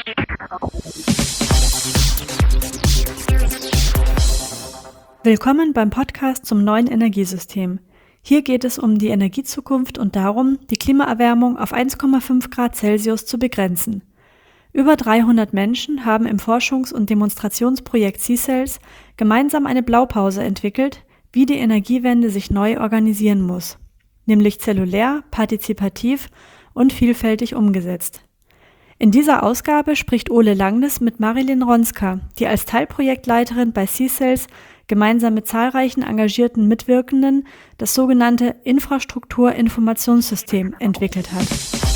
Willkommen beim Podcast zum neuen Energiesystem. Hier geht es um die Energiezukunft und darum, die Klimaerwärmung auf 1,5 Grad Celsius zu begrenzen. Über 300 Menschen haben im Forschungs- und Demonstrationsprojekt C-Cells gemeinsam eine Blaupause entwickelt, wie die Energiewende sich neu organisieren muss, nämlich zellulär, partizipativ und vielfältig umgesetzt. In dieser Ausgabe spricht Ole Langnes mit Marilyn Ronska, die als Teilprojektleiterin bei C-Cells gemeinsam mit zahlreichen engagierten Mitwirkenden das sogenannte Infrastruktur-Informationssystem entwickelt hat.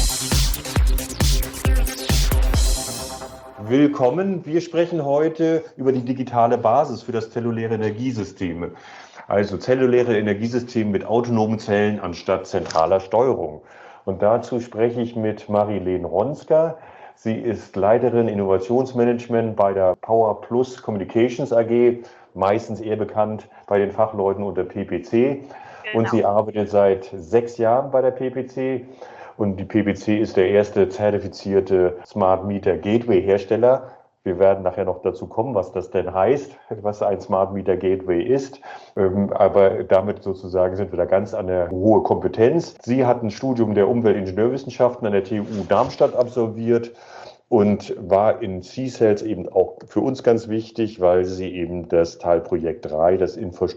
Willkommen, wir sprechen heute über die digitale Basis für das zelluläre Energiesystem. Also zelluläre Energiesystem mit autonomen Zellen anstatt zentraler Steuerung. Und dazu spreche ich mit Marilyn Ronska. Sie ist Leiterin Innovationsmanagement bei der Power Plus Communications AG, meistens eher bekannt bei den Fachleuten unter PPC. Genau. Und sie arbeitet seit 6 Jahren bei der PPC. Und die PPC ist der erste zertifizierte Smart Meter Gateway Hersteller. Wir werden nachher noch dazu kommen, was das denn heißt, was ein Smart Meter Gateway ist. Aber damit sozusagen sind wir da ganz an der hohen Kompetenz. Sie hat ein Studium der Umweltingenieurwissenschaften an der TU Darmstadt absolviert und war in C-Cells eben auch für uns ganz wichtig, weil sie eben das Teilprojekt 3, das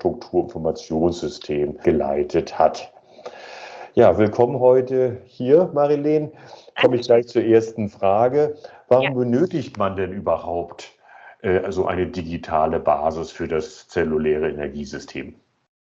Infrastrukturinformationssystem, geleitet hat. Ja, willkommen heute hier, Marilyn. Komme ich gleich zur ersten Frage. Warum benötigt man denn überhaupt so eine digitale Basis für das zelluläre Energiesystem?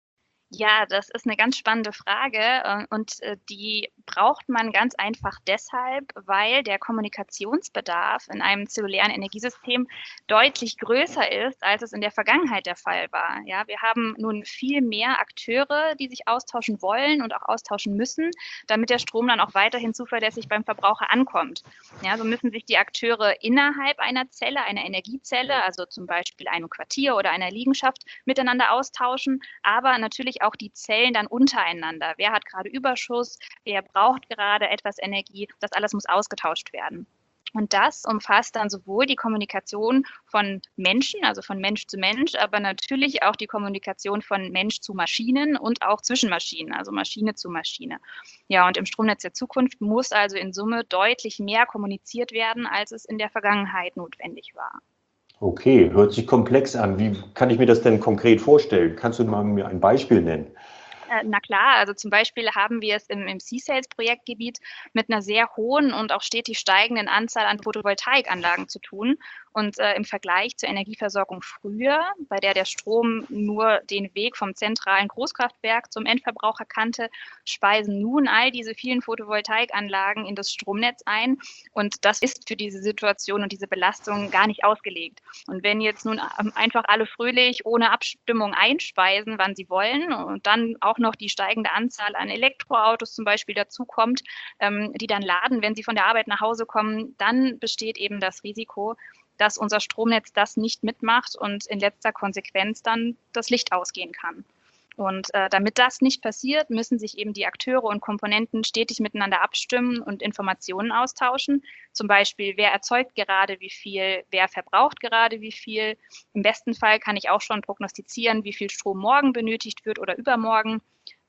Ja, das ist eine ganz spannende Frage und die braucht man ganz einfach deshalb, weil der Kommunikationsbedarf in einem zellulären Energiesystem deutlich größer ist, als es in der Vergangenheit der Fall war. Ja, wir haben nun viel mehr Akteure, die sich austauschen wollen und auch austauschen müssen, damit der Strom dann auch weiterhin zuverlässig beim Verbraucher ankommt. Ja, so müssen sich die Akteure innerhalb einer Zelle, einer Energiezelle, also zum Beispiel einem Quartier oder einer Liegenschaft, miteinander austauschen, aber natürlich auch die Zellen dann untereinander. Wer hat gerade Überschuss? Wer braucht gerade etwas Energie? Das alles muss ausgetauscht werden. Und das umfasst dann sowohl die Kommunikation von Menschen, also von Mensch zu Mensch, aber natürlich auch die Kommunikation von Mensch zu Maschinen und auch zwischen Maschinen, also Maschine zu Maschine. Ja, und im Stromnetz der Zukunft muss also in Summe deutlich mehr kommuniziert werden, als es in der Vergangenheit notwendig war. Okay, hört sich komplex an. Wie kann ich mir das denn konkret vorstellen? Kannst du mir ein Beispiel nennen? Na klar, also zum Beispiel haben wir es im C-Cells-Projektgebiet mit einer sehr hohen und auch stetig steigenden Anzahl an Photovoltaikanlagen zu tun. Und im Vergleich zur Energieversorgung früher, bei der Strom nur den Weg vom zentralen Großkraftwerk zum Endverbraucher kannte, speisen nun all diese vielen Photovoltaikanlagen in das Stromnetz ein. Und das ist für diese Situation und diese Belastung gar nicht ausgelegt. Und wenn jetzt nun einfach alle fröhlich ohne Abstimmung einspeisen, wann sie wollen, und dann auch noch die steigende Anzahl an Elektroautos zum Beispiel dazukommt, die dann laden, wenn sie von der Arbeit nach Hause kommen, dann besteht eben das Risiko, dass unser Stromnetz das nicht mitmacht und in letzter Konsequenz dann das Licht ausgehen kann. Und damit das nicht passiert, müssen sich eben die Akteure und Komponenten stetig miteinander abstimmen und Informationen austauschen. Zum Beispiel, wer erzeugt gerade wie viel, wer verbraucht gerade wie viel. Im besten Fall kann ich auch schon prognostizieren, wie viel Strom morgen benötigt wird oder übermorgen.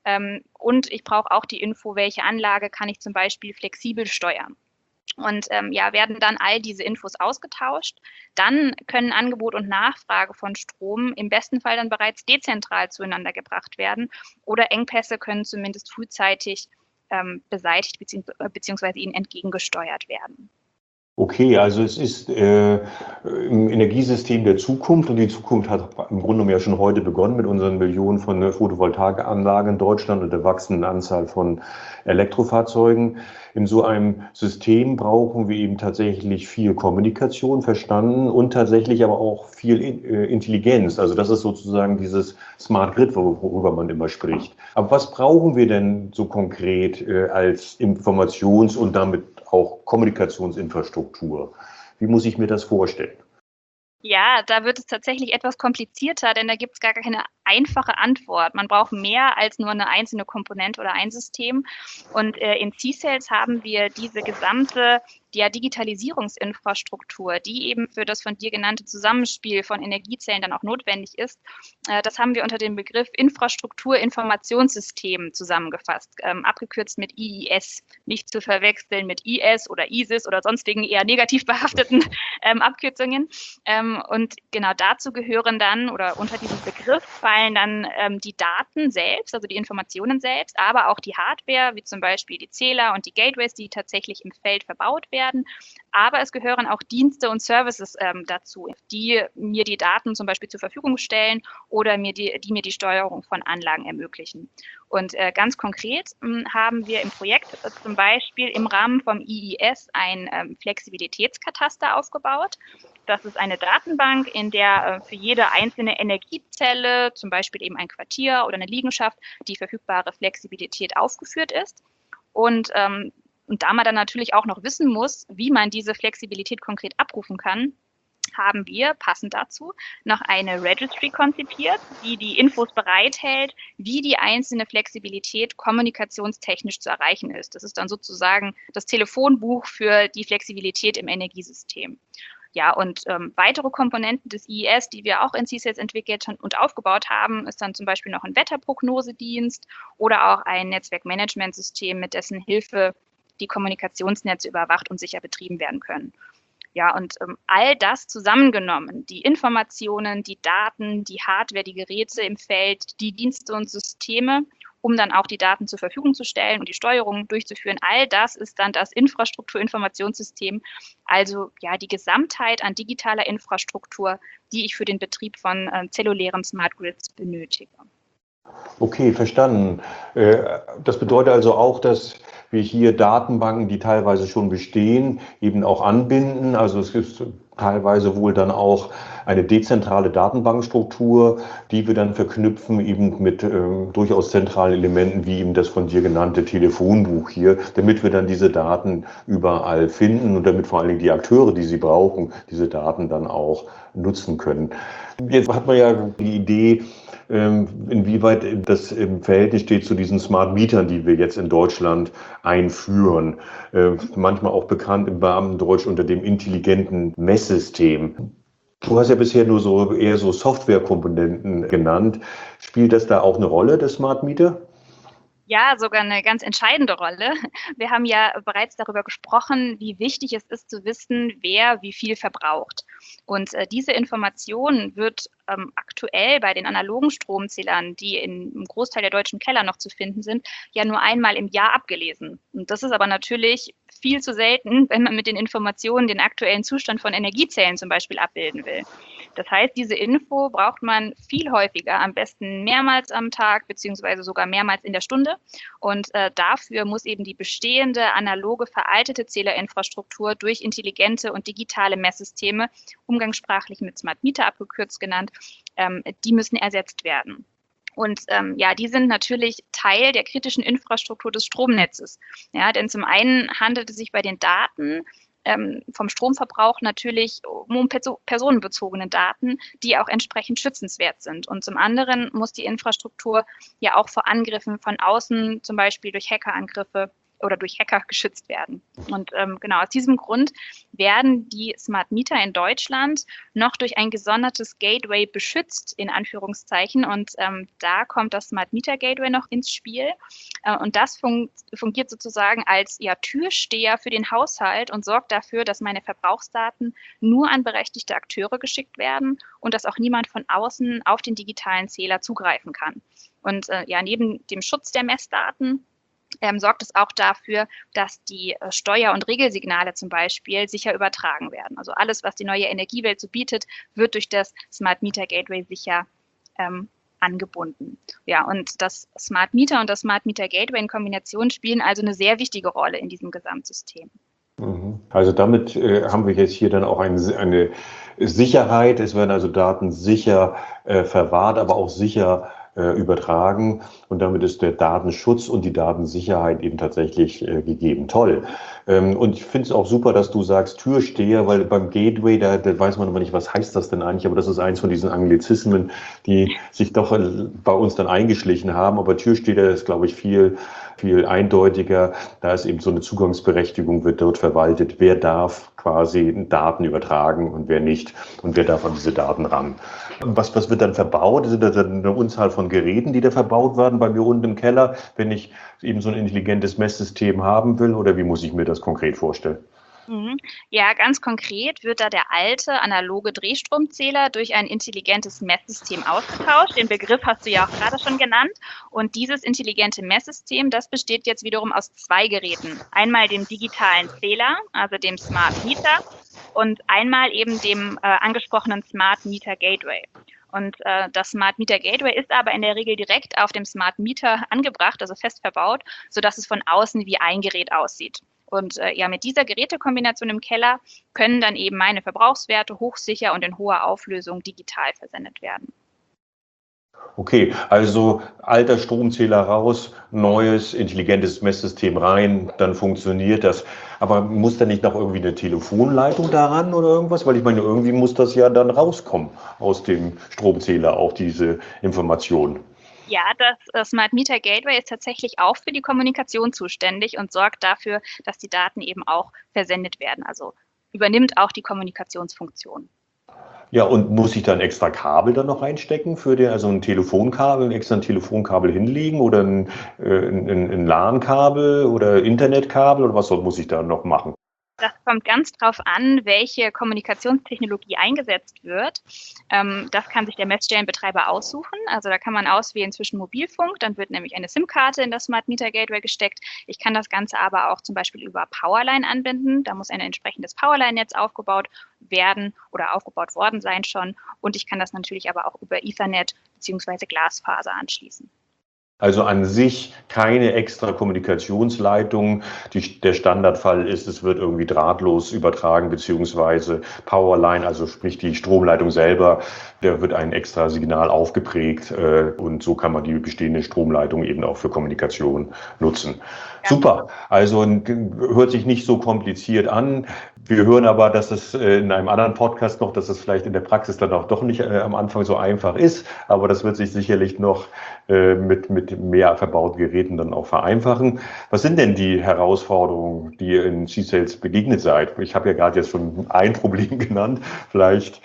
Und ich brauche auch die Info, welche Anlage kann ich zum Beispiel flexibel steuern. Und werden dann all diese Infos ausgetauscht, dann können Angebot und Nachfrage von Strom im besten Fall dann bereits dezentral zueinander gebracht werden oder Engpässe können zumindest frühzeitig beseitigt bzw. ihnen entgegengesteuert werden. Okay, also es ist im Energiesystem der Zukunft und die Zukunft hat im Grunde genommen ja schon heute begonnen mit unseren Millionen von Photovoltaikanlagen in Deutschland und der wachsenden Anzahl von Elektrofahrzeugen. In so einem System brauchen wir eben tatsächlich viel Kommunikation, verstanden und tatsächlich aber auch viel Intelligenz. Also das ist sozusagen dieses Smart Grid, worüber man immer spricht. Aber was brauchen wir denn so konkret als Informations- und damit auch Kommunikationsinfrastruktur? Wie muss ich mir das vorstellen? Ja, da wird es tatsächlich etwas komplizierter, denn da gibt es gar keine einfache Antwort. Man braucht mehr als nur eine einzelne Komponente oder ein System. Und in C-Cells haben wir diese gesamte Digitalisierungsinfrastruktur, die eben für das von dir genannte Zusammenspiel von Energiezellen dann auch notwendig ist. Das haben wir unter dem Begriff Infrastrukturinformationssystem zusammengefasst, abgekürzt mit IIS, nicht zu verwechseln mit IS oder ISIS oder sonstigen eher negativ behafteten Abkürzungen. Und genau dazu gehören dann oder unter diesem Begriff fallen dann die Daten selbst, also die Informationen selbst, aber auch die Hardware, wie zum Beispiel die Zähler und die Gateways, die tatsächlich im Feld verbaut werden. Aber es gehören auch Dienste und Services dazu, die mir die Daten zum Beispiel zur Verfügung stellen oder die mir die Steuerung von Anlagen ermöglichen. Und ganz konkret haben wir im Projekt zum Beispiel im Rahmen vom IIS ein Flexibilitätskataster aufgebaut. Das ist eine Datenbank, in der für jede einzelne Energiezelle, zum Beispiel eben ein Quartier oder eine Liegenschaft, die verfügbare Flexibilität aufgeführt ist. Und da man dann natürlich auch noch wissen muss, wie man diese Flexibilität konkret abrufen kann, haben wir passend dazu noch eine Registry konzipiert, die die Infos bereithält, wie die einzelne Flexibilität kommunikationstechnisch zu erreichen ist. Das ist dann sozusagen das Telefonbuch für die Flexibilität im Energiesystem. Ja, und weitere Komponenten des IIS, die wir auch in C-Cells entwickelt und aufgebaut haben, ist dann zum Beispiel noch ein Wetterprognosedienst oder auch ein Netzwerkmanagementsystem, mit dessen Hilfe die Kommunikationsnetze überwacht und sicher betrieben werden können. Ja, und all das zusammengenommen, die Informationen, die Daten, die Hardware, die Geräte im Feld, die Dienste und Systeme, um dann auch die Daten zur Verfügung zu stellen und die Steuerung durchzuführen, all das ist dann das Infrastrukturinformationssystem, also ja die Gesamtheit an digitaler Infrastruktur, die ich für den Betrieb von zellulären Smart Grids benötige. Okay, verstanden. Das bedeutet also auch, dass wir hier Datenbanken, die teilweise schon bestehen, eben auch anbinden. Also es gibt teilweise wohl dann auch eine dezentrale Datenbankstruktur, die wir dann verknüpfen eben mit durchaus zentralen Elementen, wie eben das von dir genannte Telefonbuch hier, damit wir dann diese Daten überall finden und damit vor allen Dingen die Akteure, die sie brauchen, diese Daten dann auch nutzen können. Jetzt hat man ja die Idee, inwieweit das im Verhältnis steht zu diesen Smart Metern, die wir jetzt in Deutschland einführen. Manchmal auch bekannt im Beamtendeutsch unter dem intelligenten Messsystem. Du hast ja bisher nur eher so Softwarekomponenten genannt. Spielt das da auch eine Rolle, das Smart Meter? Ja, sogar eine ganz entscheidende Rolle. Wir haben ja bereits darüber gesprochen, wie wichtig es ist zu wissen, wer wie viel verbraucht. Und diese Information wird aktuell bei den analogen Stromzählern, die im Großteil der deutschen Keller noch zu finden sind, ja nur einmal im Jahr abgelesen. Und das ist aber natürlich viel zu selten, wenn man mit den Informationen den aktuellen Zustand von Energiezellen zum Beispiel abbilden will. Das heißt, diese Info braucht man viel häufiger, am besten mehrmals am Tag beziehungsweise sogar mehrmals in der Stunde. Und dafür muss eben die bestehende analoge veraltete Zählerinfrastruktur durch intelligente und digitale Messsysteme, umgangssprachlich mit Smart Meter abgekürzt genannt, die müssen ersetzt werden. Und ja, die sind natürlich Teil der kritischen Infrastruktur des Stromnetzes. Ja, denn zum einen handelt es sich bei den Daten vom Stromverbrauch natürlich um personenbezogene Daten, die auch entsprechend schützenswert sind. Und zum anderen muss die Infrastruktur ja auch vor Angriffen von außen, zum Beispiel durch Hackerangriffe oder durch Hacker geschützt werden. Und genau aus diesem Grund werden die Smart Meter in Deutschland noch durch ein gesondertes Gateway beschützt, in Anführungszeichen. Und da kommt das Smart Meter Gateway noch ins Spiel. Und das fungiert sozusagen als ja, Türsteher für den Haushalt und sorgt dafür, dass meine Verbrauchsdaten nur an berechtigte Akteure geschickt werden und dass auch niemand von außen auf den digitalen Zähler zugreifen kann. Und ja, neben dem Schutz der Messdaten sorgt es auch dafür, dass die Steuer- und Regelsignale zum Beispiel sicher übertragen werden. Also alles, was die neue Energiewelt so bietet, wird durch das Smart Meter Gateway sicher angebunden. Ja, und das Smart Meter und das Smart Meter Gateway in Kombination spielen also eine sehr wichtige Rolle in diesem Gesamtsystem. Also damit haben wir jetzt hier dann auch eine Sicherheit. Es werden also Daten sicher verwahrt, aber auch sicher übertragen und damit ist der Datenschutz und die Datensicherheit eben tatsächlich gegeben. Toll. Und ich finde es auch super, dass du sagst Türsteher, weil beim Gateway, da weiß man immer nicht, was heißt das denn eigentlich, aber das ist eins von diesen Anglizismen, die sich doch bei uns dann eingeschlichen haben. Aber Türsteher ist, glaube ich, viel eindeutiger. Da ist eben so eine Zugangsberechtigung, wird dort verwaltet. Wer darf quasi Daten übertragen und wer nicht und wer darf an diese Daten ran. Was wird dann verbaut? Sind das dann eine Unzahl von Geräten, die da verbaut werden bei mir unten im Keller, wenn ich eben so ein intelligentes Messsystem haben will? Oder wie muss ich mir das konkret vorstellen? Ja, ganz konkret wird da der alte analoge Drehstromzähler durch ein intelligentes Messsystem ausgetauscht. Den Begriff hast du ja auch gerade schon genannt. Und dieses intelligente Messsystem, das besteht jetzt wiederum aus 2 Geräten. Einmal dem digitalen Zähler, also dem Smart Meter, und einmal eben dem angesprochenen Smart Meter Gateway. Und das Smart Meter Gateway ist aber in der Regel direkt auf dem Smart Meter angebracht, also fest verbaut, sodass es von außen wie ein Gerät aussieht. Und ja, mit dieser Gerätekombination im Keller können dann eben meine Verbrauchswerte hochsicher und in hoher Auflösung digital versendet werden. Okay, also alter Stromzähler raus, neues intelligentes Messsystem rein, dann funktioniert das. Aber muss da nicht noch irgendwie eine Telefonleitung daran oder irgendwas? Weil ich meine, irgendwie muss das ja dann rauskommen aus dem Stromzähler, auch diese Information. Ja, das Smart Meter Gateway ist tatsächlich auch für die Kommunikation zuständig und sorgt dafür, dass die Daten eben auch versendet werden. Also übernimmt auch die Kommunikationsfunktion. Ja, und muss ich dann extra Kabel dann noch reinstecken also ein Telefonkabel, extra ein Telefonkabel hinlegen oder ein LAN-Kabel oder Internetkabel oder was muss ich da noch machen? Das kommt ganz drauf an, welche Kommunikationstechnologie eingesetzt wird. Das kann sich der Messstellenbetreiber aussuchen. Also da kann man auswählen zwischen Mobilfunk, dann wird nämlich eine SIM-Karte in das Smart Meter Gateway gesteckt. Ich kann das Ganze aber auch zum Beispiel über Powerline anbinden. Da muss ein entsprechendes Powerline-Netz aufgebaut werden oder aufgebaut worden sein schon. Und ich kann das natürlich aber auch über Ethernet bzw. Glasfaser anschließen. Also an sich keine extra Kommunikationsleitung. Der Standardfall ist, es wird irgendwie drahtlos übertragen, beziehungsweise Powerline, also sprich die Stromleitung selber, da wird ein extra Signal aufgeprägt und so kann man die bestehende Stromleitung eben auch für Kommunikation nutzen. Ja. Super, also hört sich nicht so kompliziert an. Wir hören aber, dass es in einem anderen Podcast noch, dass es vielleicht in der Praxis dann auch doch nicht am Anfang so einfach ist, aber das wird sich sicherlich noch mit mehr verbauten Geräten dann auch vereinfachen. Was sind denn die Herausforderungen, die ihr in C-Sales begegnet seid? Ich habe ja gerade jetzt schon ein Problem genannt. Vielleicht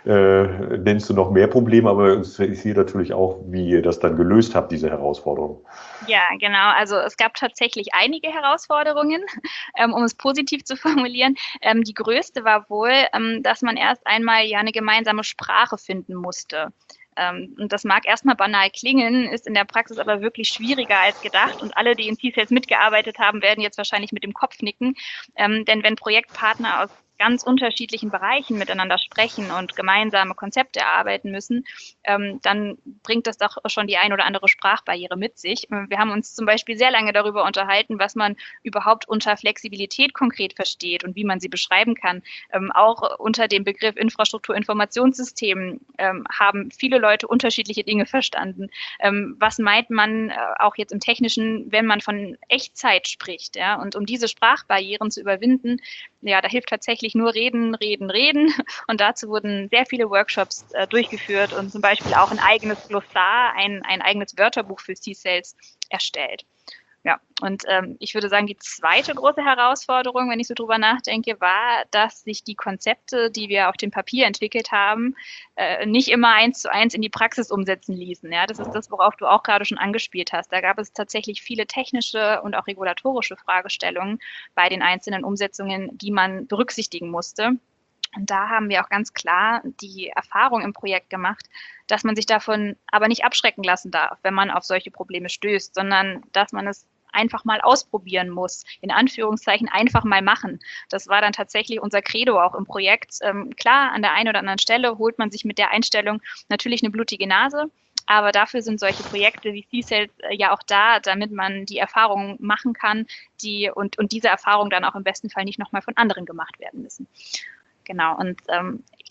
nennst du noch mehr Probleme, aber es ist hier natürlich auch, wie ihr das dann gelöst habt, diese Herausforderungen. Ja, genau. Also es gab tatsächlich einige Herausforderungen, um es positiv zu formulieren. Die größte war wohl, dass man erst einmal ja eine gemeinsame Sprache finden musste. Und das mag erstmal banal klingen, ist in der Praxis aber wirklich schwieriger als gedacht. Und alle, die in C-Sales mitgearbeitet haben, werden jetzt wahrscheinlich mit dem Kopf nicken. Denn wenn Projektpartner aus ganz unterschiedlichen Bereichen miteinander sprechen und gemeinsame Konzepte erarbeiten müssen, dann bringt das doch schon die ein oder andere Sprachbarriere mit sich. Wir haben uns zum Beispiel sehr lange darüber unterhalten, was man überhaupt unter Flexibilität konkret versteht und wie man sie beschreiben kann. Auch unter dem Begriff Infrastruktur-Informationssystem haben viele Leute unterschiedliche Dinge verstanden. Was meint man auch jetzt im Technischen, wenn man von Echtzeit spricht? Ja? Und um diese Sprachbarrieren zu überwinden, ja, da hilft tatsächlich nur reden, reden, reden. Und dazu wurden sehr viele Workshops durchgeführt und zum Beispiel auch ein eigenes Glossar, ein eigenes Wörterbuch für C-Sales erstellt. Ja, und ich würde sagen, die zweite große Herausforderung, wenn ich so drüber nachdenke, war, dass sich die Konzepte, die wir auf dem Papier entwickelt haben, nicht immer 1:1 in die Praxis umsetzen ließen. Ja, das ist das, worauf du auch gerade schon angespielt hast. Da gab es tatsächlich viele technische und auch regulatorische Fragestellungen bei den einzelnen Umsetzungen, die man berücksichtigen musste. Und da haben wir auch ganz klar die Erfahrung im Projekt gemacht, dass man sich davon aber nicht abschrecken lassen darf, wenn man auf solche Probleme stößt, sondern dass man es einfach mal ausprobieren muss, in Anführungszeichen einfach mal machen. Das war dann tatsächlich unser Credo auch im Projekt. Klar, an der einen oder anderen Stelle holt man sich mit der Einstellung natürlich eine blutige Nase, aber dafür sind solche Projekte wie C-Sales ja auch da, damit man die Erfahrungen machen kann, und diese Erfahrungen dann auch im besten Fall nicht nochmal von anderen gemacht werden müssen. Genau, und ich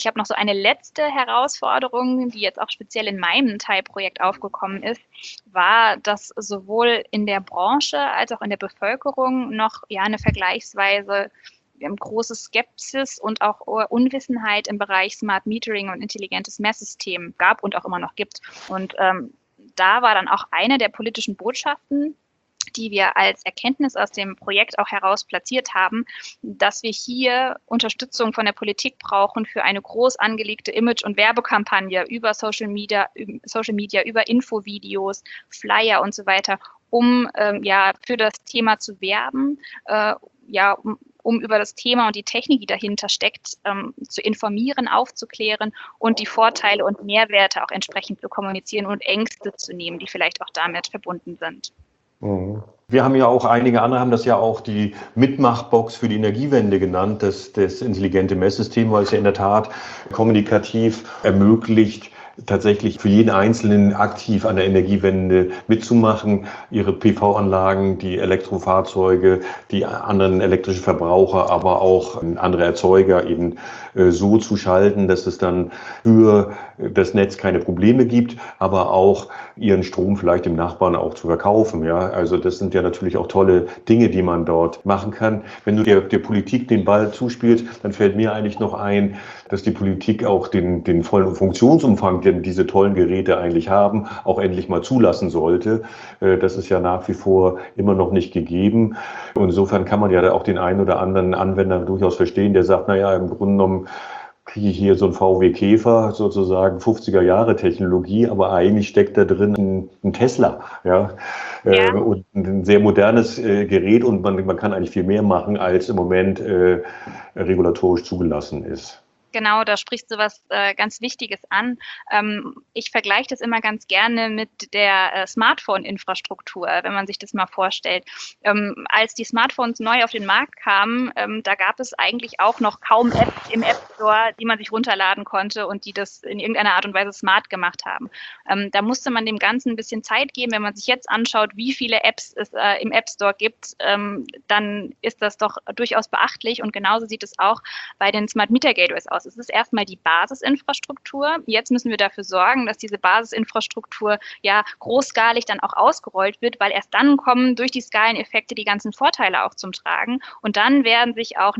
Ich habe noch so eine letzte Herausforderung, die jetzt auch speziell in meinem Teilprojekt aufgekommen ist, war, dass sowohl in der Branche als auch in der Bevölkerung noch eine vergleichsweise große Skepsis und auch Unwissenheit im Bereich Smart Metering und intelligentes Messsystem gab und auch immer noch gibt. Und da war dann auch eine der politischen Botschaften, die wir als Erkenntnis aus dem Projekt auch heraus platziert haben, dass wir hier Unterstützung von der Politik brauchen für eine groß angelegte Image- und Werbekampagne über Social Media, über Infovideos, Flyer und so weiter, um für das Thema zu werben, um über das Thema und die Technik, die dahinter steckt, zu informieren, aufzuklären und die Vorteile und Mehrwerte auch entsprechend zu kommunizieren und Ängste zu nehmen, die vielleicht auch damit verbunden sind. Wir haben ja auch, einige andere haben das ja auch die Mitmachbox für die Energiewende genannt, das intelligente Messsystem, weil es ja in der Tat kommunikativ ermöglicht, tatsächlich für jeden Einzelnen aktiv an der Energiewende mitzumachen, ihre PV-Anlagen, die Elektrofahrzeuge, die anderen elektrischen Verbraucher, aber auch andere Erzeuger eben so zu schalten, dass es dann für das Netz keine Probleme gibt, aber auch ihren Strom vielleicht dem Nachbarn auch zu verkaufen. Ja, also das sind ja natürlich auch tolle Dinge, die man dort machen kann. Wenn du der Politik den Ball zuspielst, dann fällt mir eigentlich noch ein, dass die Politik auch den vollen Funktionsumfang, den diese tollen Geräte eigentlich haben, auch endlich mal zulassen sollte. Das ist ja nach wie vor immer noch nicht gegeben. Und insofern kann man ja auch den einen oder anderen Anwender durchaus verstehen, der sagt, naja, im Grunde genommen kriege ich hier so ein VW Käfer, sozusagen 50er-Jahre-Technologie, aber eigentlich steckt da drin ein Tesla, ja, und ein sehr modernes Gerät und man kann eigentlich viel mehr machen, als im Moment regulatorisch zugelassen ist. Genau, da sprichst du was ganz Wichtiges an. Ich vergleiche das immer ganz gerne mit der Smartphone-Infrastruktur, wenn man sich das mal vorstellt. Als die Smartphones neu auf den Markt kamen, da gab es eigentlich auch noch kaum Apps im App Store, die man sich runterladen konnte und die das in irgendeiner Art und Weise smart gemacht haben. Da musste man dem Ganzen ein bisschen Zeit geben. Wenn man sich jetzt anschaut, wie viele Apps es im App Store gibt, dann ist das doch durchaus beachtlich und genauso sieht es auch bei den Smart Meter Gateways aus. Es ist erstmal die Basisinfrastruktur. Jetzt müssen wir dafür sorgen, dass diese Basisinfrastruktur großskalig dann auch ausgerollt wird, weil erst dann kommen durch die Skaleneffekte die ganzen Vorteile auch zum Tragen. Und dann werden sich auch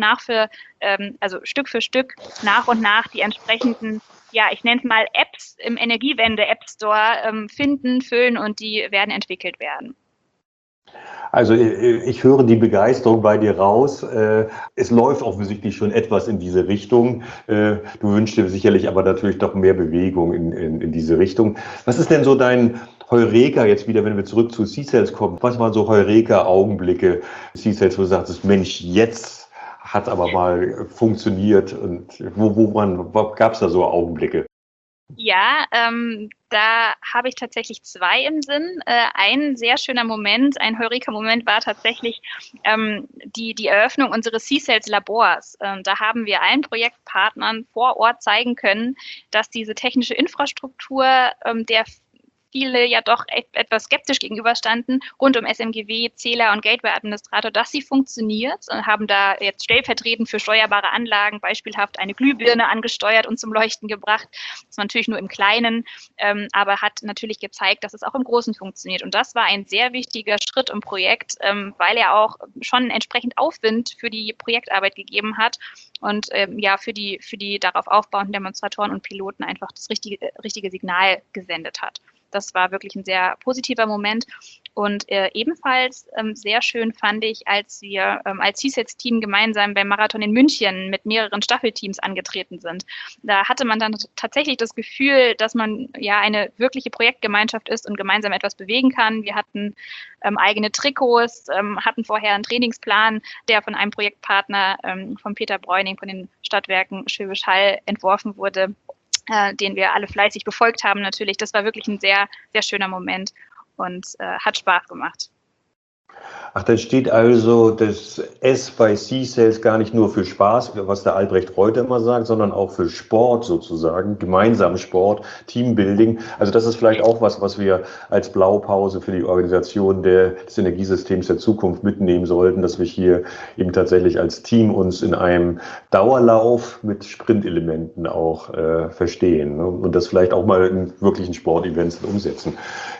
Stück für Stück nach und nach die entsprechenden, ich nenne es mal Apps im Energiewende-App Store finden, füllen und die werden entwickelt werden. Also ich höre die Begeisterung bei dir raus. Es läuft offensichtlich schon etwas in diese Richtung. Du wünschst dir sicherlich aber natürlich doch mehr Bewegung in diese Richtung. Was ist denn so dein Heureka jetzt wieder, wenn wir zurück zu C-Cells kommen? Was waren so Heureka-Augenblicke C-Cells, wo du sagtest, Mensch, jetzt hat aber mal funktioniert und wo gab es da so Augenblicke? Ja, da habe ich tatsächlich zwei im Sinn. Ein sehr schöner Moment, ein Heureka-Moment war tatsächlich die Eröffnung unseres C-Cells-Labors. Da haben wir allen Projektpartnern vor Ort zeigen können, dass diese technische Infrastruktur, der viele ja doch etwas skeptisch gegenüberstanden, rund um SMGW, Zähler und Gateway-Administrator, dass sie funktioniert und haben da jetzt stellvertretend für steuerbare Anlagen beispielhaft eine Glühbirne angesteuert und zum Leuchten gebracht. Das ist natürlich nur im Kleinen, aber hat natürlich gezeigt, dass es auch im Großen funktioniert. Und das war ein sehr wichtiger Schritt im Projekt, weil er auch schon entsprechend Aufwind für die Projektarbeit gegeben hat und für die darauf aufbauenden Demonstratoren und Piloten einfach das richtige Signal gesendet hat. Das war wirklich ein sehr positiver Moment. Und ebenfalls sehr schön fand ich, als wir als C-Cells-Team gemeinsam beim Marathon in München mit mehreren Staffelteams angetreten sind. Da hatte man dann tatsächlich das Gefühl, dass man eine wirkliche Projektgemeinschaft ist und gemeinsam etwas bewegen kann. Wir hatten eigene Trikots, hatten vorher einen Trainingsplan, der von einem Projektpartner, von Peter Bräuning von den Stadtwerken Schwäbisch Hall entworfen wurde, den wir alle fleißig befolgt haben natürlich. Das war wirklich ein sehr, sehr schöner Moment und hat Spaß gemacht. Ach, dann steht also das S bei C-Cells gar nicht nur für Spaß, was der Albrecht Reuter immer sagt, sondern auch für Sport sozusagen, gemeinsamen Sport, Teambuilding. Also das ist vielleicht auch was wir als Blaupause für die Organisation des Energiesystems der Zukunft mitnehmen sollten, dass wir hier eben tatsächlich als Team uns in einem Dauerlauf mit Sprintelementen auch verstehen, ne? Und das vielleicht auch mal in wirklichen Sportevents umsetzen.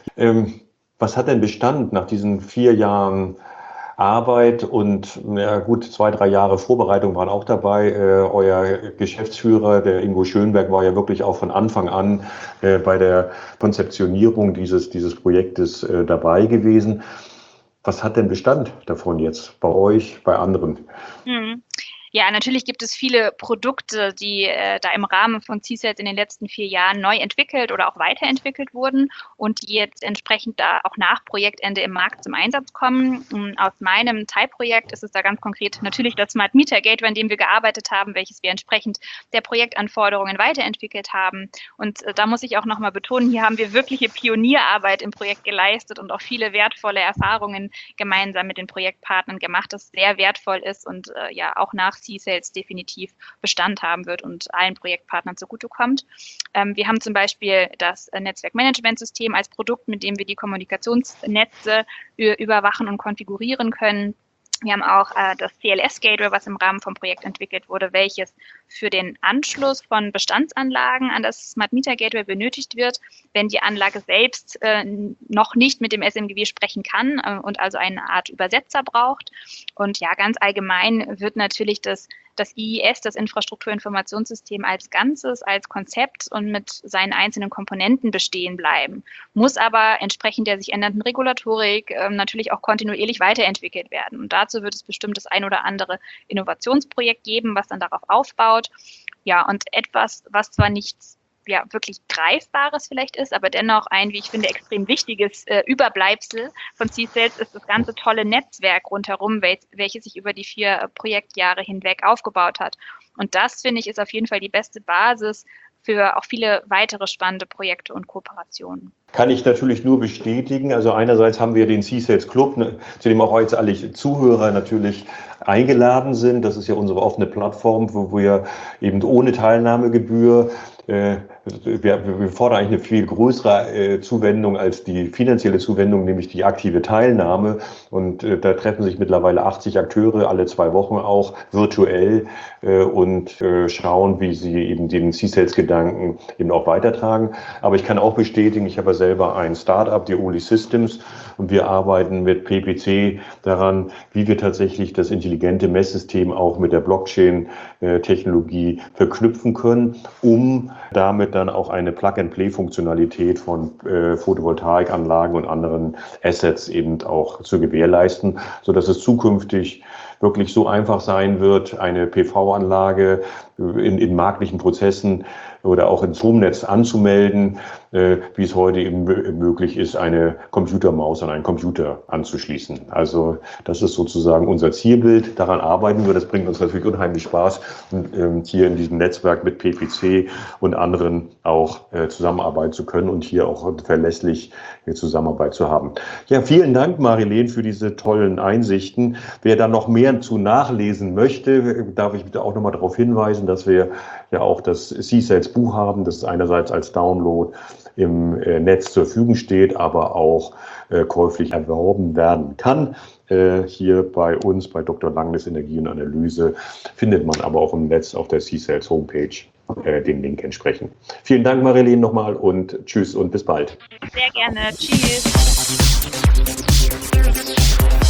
Was hat denn Bestand nach diesen 4 Jahren Arbeit und ja gut, 2, 3 Jahre Vorbereitung waren auch dabei. Euer Geschäftsführer, der Ingo Schönberg, war ja wirklich auch von Anfang an bei der Konzeptionierung dieses Projektes dabei gewesen. Was hat denn Bestand davon jetzt bei euch, bei anderen? Ja, natürlich gibt es viele Produkte, die da im Rahmen von C-Cells in den letzten 4 Jahren neu entwickelt oder auch weiterentwickelt wurden und die jetzt entsprechend da auch nach Projektende im Markt zum Einsatz kommen. Aus meinem Teilprojekt ist es da ganz konkret natürlich das Smart Meter Gateway, an dem wir gearbeitet haben, welches wir entsprechend der Projektanforderungen weiterentwickelt haben. Und da muss ich auch nochmal betonen, hier haben wir wirkliche Pionierarbeit im Projekt geleistet und auch viele wertvolle Erfahrungen gemeinsam mit den Projektpartnern gemacht, das sehr wertvoll ist und ja auch nach C-Cells definitiv Bestand haben wird und allen Projektpartnern zugutekommt. Wir haben zum Beispiel das Netzwerkmanagementsystem als Produkt, mit dem wir die Kommunikationsnetze überwachen und konfigurieren können. Wir haben auch das CLS-Gateway, was im Rahmen vom Projekt entwickelt wurde, welches für den Anschluss von Bestandsanlagen an das Smart Meter Gateway benötigt wird, wenn die Anlage selbst noch nicht mit dem SMGW sprechen kann und also eine Art Übersetzer braucht. Und ja, ganz allgemein wird natürlich das IIS, das Infrastrukturinformationssystem als Ganzes, als Konzept und mit seinen einzelnen Komponenten bestehen bleiben, muss aber entsprechend der sich ändernden Regulatorik natürlich auch kontinuierlich weiterentwickelt werden. Und dazu wird es bestimmt das ein oder andere Innovationsprojekt geben, was dann darauf aufbaut. Ja, und etwas, was zwar nichts wirklich Greifbares vielleicht ist, aber dennoch ein, wie ich finde, extrem wichtiges Überbleibsel von C-Cells ist das ganze tolle Netzwerk rundherum, welches sich über die 4 Projektjahre hinweg aufgebaut hat. Und das, finde ich, ist auf jeden Fall die beste Basis für auch viele weitere spannende Projekte und Kooperationen. Kann ich natürlich nur bestätigen. Also einerseits haben wir den C-Cells Club, zu dem auch jetzt alle Zuhörer natürlich eingeladen sind. Das ist ja unsere offene Plattform, wo wir eben ohne Teilnahmegebühr wir fordern eigentlich eine viel größere Zuwendung als die finanzielle Zuwendung, nämlich die aktive Teilnahme. Und da treffen sich mittlerweile 80 Akteure, alle 2 Wochen auch virtuell und schauen, wie sie eben den C-Cells-Gedanken eben auch weitertragen. Aber ich kann auch bestätigen, ich habe ja selber ein Startup, die Oli Systems, und wir arbeiten mit PPC daran, wie wir tatsächlich das intelligente Messsystem auch mit der Blockchain-Technologie verknüpfen können, um damit dann auch eine Plug-and-Play-Funktionalität von Photovoltaikanlagen und anderen Assets eben auch zu gewährleisten, sodass es zukünftig wirklich so einfach sein wird, eine PV-Anlage in marktlichen Prozessen oder auch ins Stromnetz anzumelden, wie es heute eben möglich ist, eine Computermaus an einen Computer anzuschließen. Also das ist sozusagen unser Zielbild. Daran arbeiten wir. Das bringt uns natürlich unheimlich Spaß, hier in diesem Netzwerk mit PPC und anderen auch zusammenarbeiten zu können und hier auch verlässlich Zusammenarbeit zu haben. Ja, vielen Dank, Marilene, für diese tollen Einsichten. Wer da noch mehr zu nachlesen möchte, darf ich bitte auch nochmal darauf hinweisen, dass wir ja auch das C-Cells Buch haben, das einerseits als Download im Netz zur Verfügung steht, aber auch käuflich erworben werden kann. Hier bei uns, bei Dr. Langnes Energie und Analyse, findet man aber auch im Netz auf der C-Cells Homepage den Link entsprechend. Vielen Dank, Marilene, nochmal und tschüss und bis bald. Sehr gerne. Tschüss.